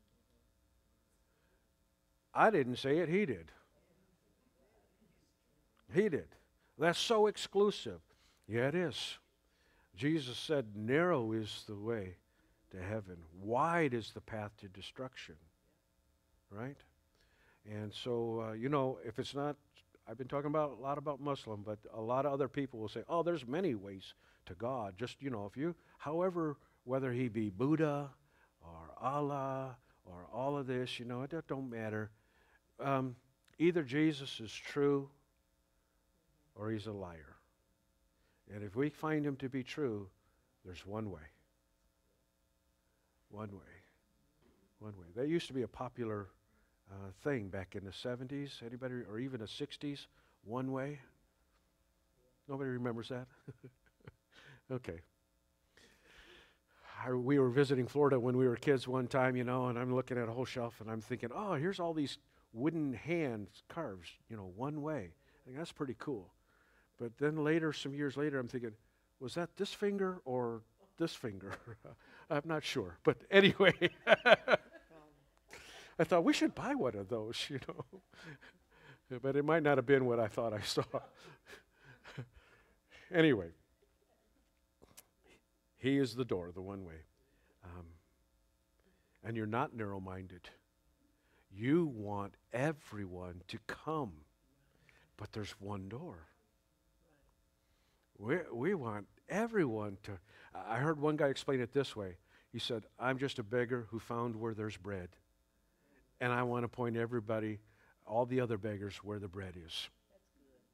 I didn't say it, he did. He did. That's so exclusive. Yeah, it is. Jesus said, narrow is the way to heaven. Wide is the path to destruction. Right? And so, uh, you know, if it's not, I've been talking about a lot about Muslim, but a lot of other people will say, oh, there's many ways to God. Just, you know, if you, however, whether he be Buddha or Allah or all of this, you know, it don't matter. Um, either Jesus is true or he's a liar. And if we find him to be true, there's one way. One way. One way. That used to be a popular uh, thing back in the seventies. Anybody, or even the sixties? One way. Nobody remembers that? Okay. I, we were visiting Florida when we were kids one time, you know, and I'm looking at a whole shelf and I'm thinking, oh, here's all these wooden hands carved, you know, one way. I think that's pretty cool. But then later, some years later, I'm thinking, was that this finger or this finger? I'm not sure. But anyway, I thought we should buy one of those, you know. But it might not have been what I thought I saw. Anyway, he is the door, the one way. Um, and you're not narrow-minded. You want everyone to come. But there's one door. We, we want everyone to. I heard one guy explain it this way. He said, I'm just a beggar who found where there's bread. And I want to point everybody, all the other beggars, where the bread is.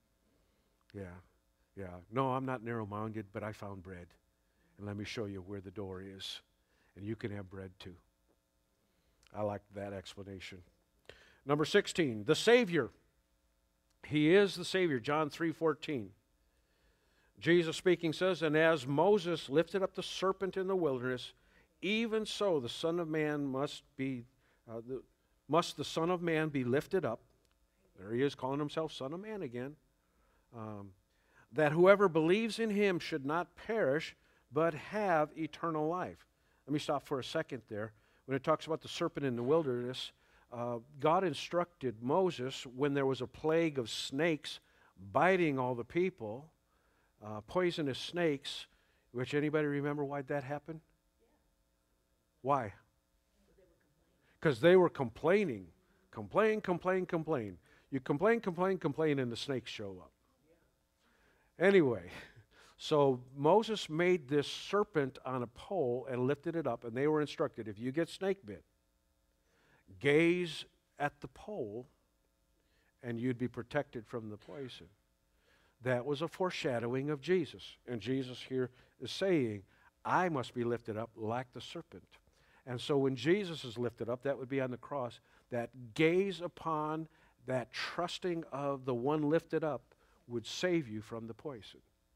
Yeah, yeah. No, I'm not narrow-minded, but I found bread. And let me show you where the door is. And you can have bread too. I like that explanation. Number sixteen, the Savior. He is the Savior. John three fourteen. Jesus speaking says, and as Moses lifted up the serpent in the wilderness, even so the Son of Man must be, uh, the, must the Son of Man be lifted up. There he is calling himself Son of Man again. Um, that whoever believes in him should not perish, but have eternal life. Let me stop for a second there. When it talks about the serpent in the wilderness, uh, God instructed Moses when there was a plague of snakes biting all the people, uh, poisonous snakes, which anybody remember why that happened? Why? Because they were complaining. Complain, complain, complain. You complain, complain, complain, and the snakes show up. Anyway, so Moses made this serpent on a pole and lifted it up, and they were instructed, if you get snake bit, gaze at the pole, and you'd be protected from the poison. That was a foreshadowing of Jesus. And Jesus here is saying, I must be lifted up like the serpent. And so when Jesus is lifted up, that would be on the cross, that gaze upon, that trusting of the one lifted up would save you from the poison.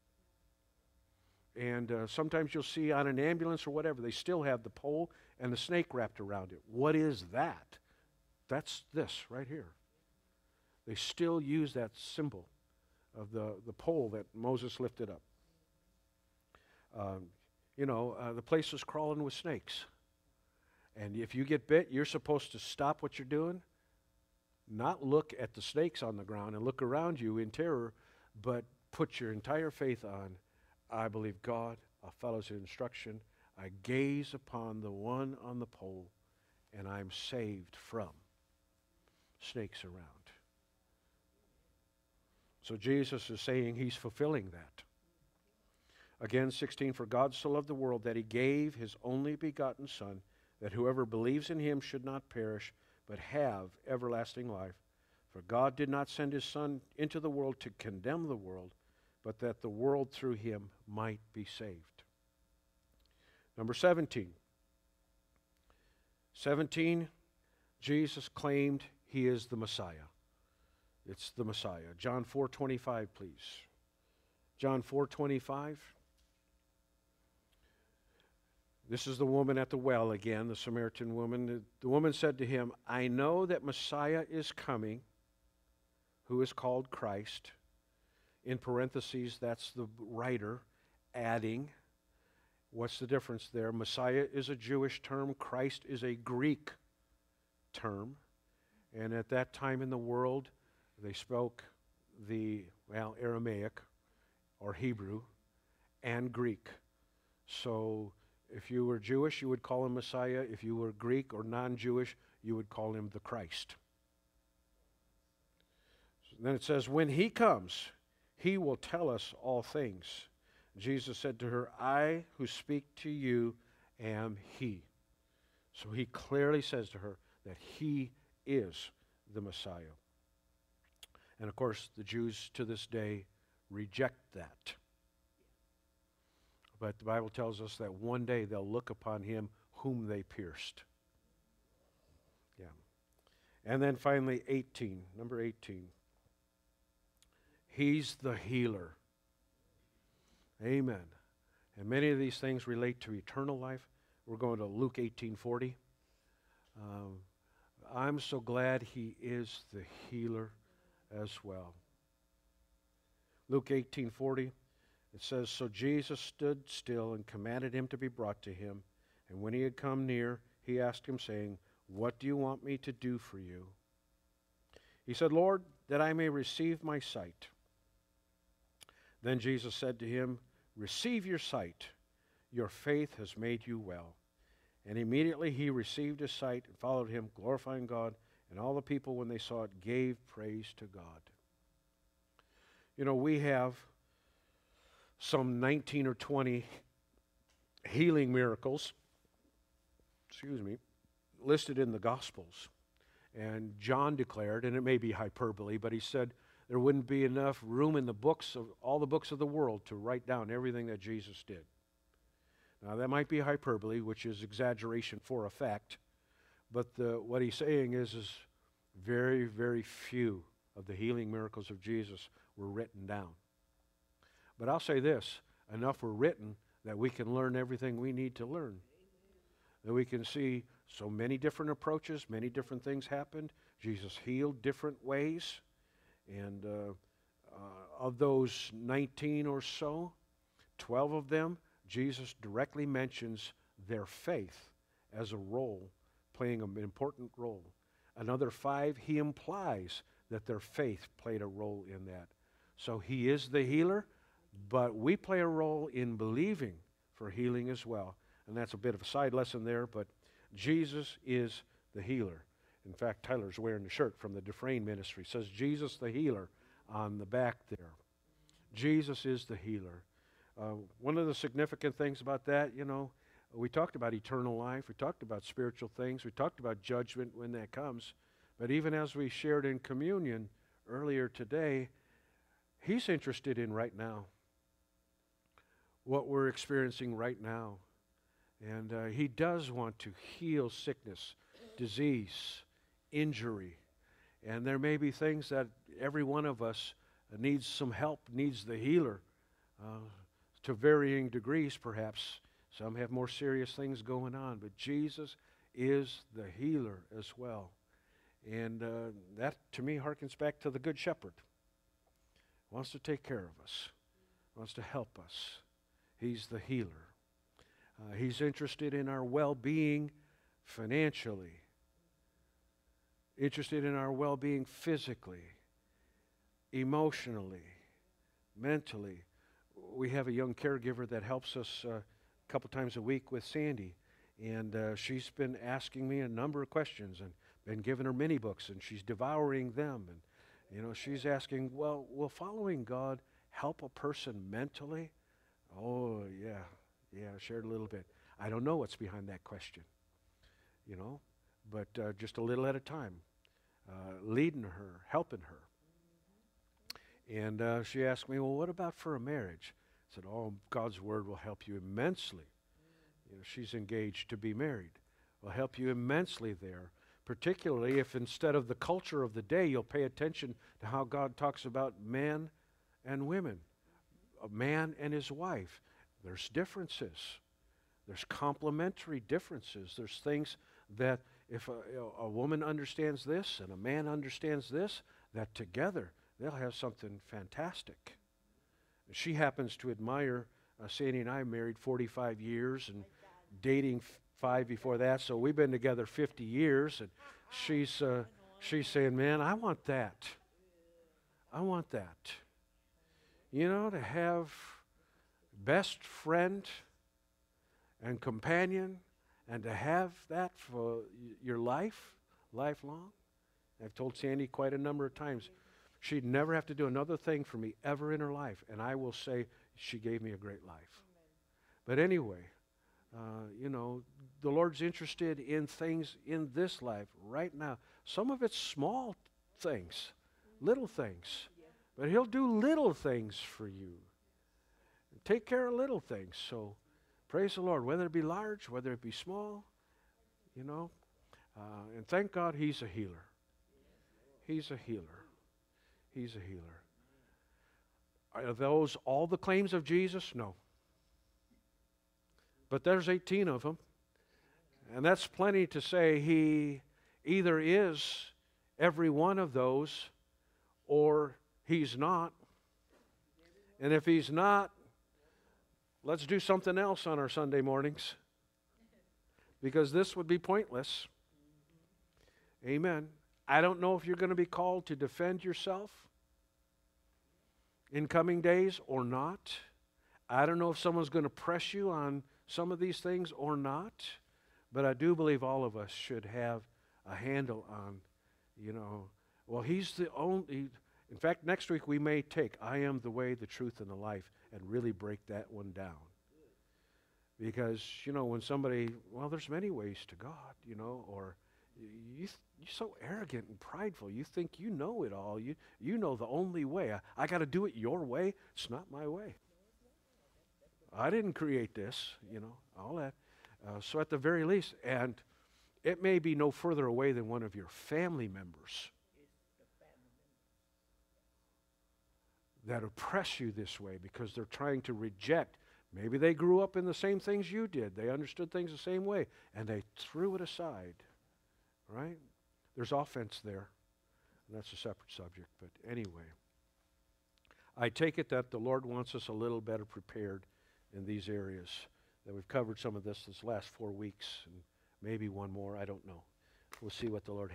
And uh, sometimes you'll see on an ambulance or whatever, they still have the pole and the snake wrapped around it. What is that? That's this right here. They still use that symbol of the, the pole that Moses lifted up. Um, you know, uh, the place is crawling with snakes. And if you get bit, you're supposed to stop what you're doing, not look at the snakes on the ground and look around you in terror, but put your entire faith on, I believe God, I follow His instruction, I gaze upon the one on the pole, and I'm saved from snakes around. So Jesus is saying He's fulfilling that. Again, sixteen, for God so loved the world that He gave His only begotten Son, that whoever believes in Him should not perish, but have everlasting life. For God did not send His Son into the world to condemn the world, but that the world through Him might be saved. Number seventeen. seventeen, Jesus claimed He is the Messiah. It's the Messiah. John four twenty-five, please. John four twenty-five. This is the woman at the well again, the Samaritan woman. The, the woman said to Him, I know that Messiah is coming, who is called Christ. In parentheses, that's the writer adding. What's the difference there? Messiah is a Jewish term. Christ is a Greek term. And at that time in the world, they spoke the, well, Aramaic or Hebrew and Greek. So if you were Jewish, you would call Him Messiah. If you were Greek or non-Jewish, you would call Him the Christ. So then it says, when He comes, He will tell us all things. Jesus said to her, I who speak to you am He. So He clearly says to her that He is the Messiah. And of course, the Jews to this day reject that. But the Bible tells us that one day they'll look upon Him whom they pierced. Yeah. And then finally, eighteen, number eighteen. He's the healer. Amen. And many of these things relate to eternal life. We're going to Luke eighteen forty. Um, I'm so glad He is the healer as well. Luke eighteen forty. It says, so Jesus stood still and commanded him to be brought to Him. And when He had come near, He asked him, saying, what do you want me to do for you? He said, Lord, that I may receive my sight. Then Jesus said to him, receive your sight. Your faith has made you well. And immediately he received his sight and followed Him, glorifying God. And all the people, when they saw it, gave praise to God. You know, we have some nineteen or twenty healing miracles, excuse me, listed in the Gospels. And John declared, and it may be hyperbole, but he said there wouldn't be enough room in the books of all the books of the world to write down everything that Jesus did. Now, that might be hyperbole, which is exaggeration for effect, but the, what he's saying is, is very, very few of the healing miracles of Jesus were written down. But I'll say this, enough were written that we can learn everything we need to learn. That we can see so many different approaches, many different things happened. Jesus healed different ways. And uh, uh, of those nineteen or so, twelve of them, Jesus directly mentions their faith as a role, playing an important role. Another five, he implies that their faith played a role in that. So he is the healer, but we play a role in believing for healing as well. And that's a bit of a side lesson there, but Jesus is the healer. In fact, Tyler's wearing the shirt from the Dufresne Ministry. It says, Jesus the healer on the back there. Jesus is the healer. Uh, one of the significant things about that, you know, we talked about eternal life. We talked about spiritual things. We talked about judgment when that comes. But even as we shared in communion earlier today, he's interested in right now, what we're experiencing right now. And uh, he does want to heal sickness, disease, injury. And there may be things that every one of us needs some help, needs the healer, uh, to varying degrees perhaps. Some have more serious things going on, but Jesus is the healer as well. And uh, that, to me, harkens back to the Good Shepherd. Wants to take care of us, wants to help us. He's the healer. Uh, he's interested in our well-being financially, interested in our well-being physically, emotionally, mentally. We have a young caregiver that helps us uh, a couple times a week with Sandy, and uh, she's been asking me a number of questions and been giving her mini books, and she's devouring them. And you know, she's asking, well, will following God help a person mentally? Oh, yeah, yeah, I shared a little bit. I don't know what's behind that question, you know, but uh, just a little at a time, uh, leading her, helping her. And uh, she asked me, well, what about for a marriage? I said, oh, God's Word will help you immensely. You know, she's engaged to be married. Will help you immensely there, particularly if instead of the culture of the day, you'll pay attention to how God talks about men and women, a man and his wife. There's differences. There's complementary differences. There's things that if a, a woman understands this and a man understands this, that together they'll have something fantastic. She happens to admire, uh, Sandy and I married forty-five years and dating f- five before that, so we've been together fifty years, and she's, uh, she's saying, man, I want that. I want that. You know, to have best friend and companion, and to have that for y- your life, lifelong. I've told Sandy quite a number of times, she'd never have to do another thing for me ever in her life, and I will say she gave me a great life. Amen. But anyway, uh, you know, the Lord's interested in things in this life right now. Some of it's small things, little things, yeah. But He'll do little things for you. Take care of little things. So praise the Lord, whether it be large, whether it be small, you know. Uh, and thank God He's a healer. He's a healer. He's a healer. Are those all the claims of Jesus? No. But there's eighteen of them. And that's plenty to say He either is every one of those or He's not. And if He's not, let's do something else on our Sunday mornings, because this would be pointless. Amen. I don't know if you're going to be called to defend yourself in coming days or not. I don't know if someone's going to press you on some of these things or not. But I do believe all of us should have a handle on, you know, well, He's the only. In fact, next week we may take I am the way, the truth, and the life and really break that one down. Because, you know, when somebody, well, there's many ways to God, you know, or, You, th- you're so arrogant and prideful. You think you know it all. You, you know the only way. I, I got to do it your way. It's not my way. I didn't create this, you know, all that. Uh, so at the very least, and it may be no further away than one of your family members that oppress you this way because they're trying to reject. Maybe they grew up in the same things you did. They understood things the same way, and they threw it aside, right? There's offense there, and that's a separate subject. But anyway, I take it that the Lord wants us a little better prepared in these areas, that we've covered some of this this last four weeks, and maybe one more, I don't know. We'll see what the Lord has.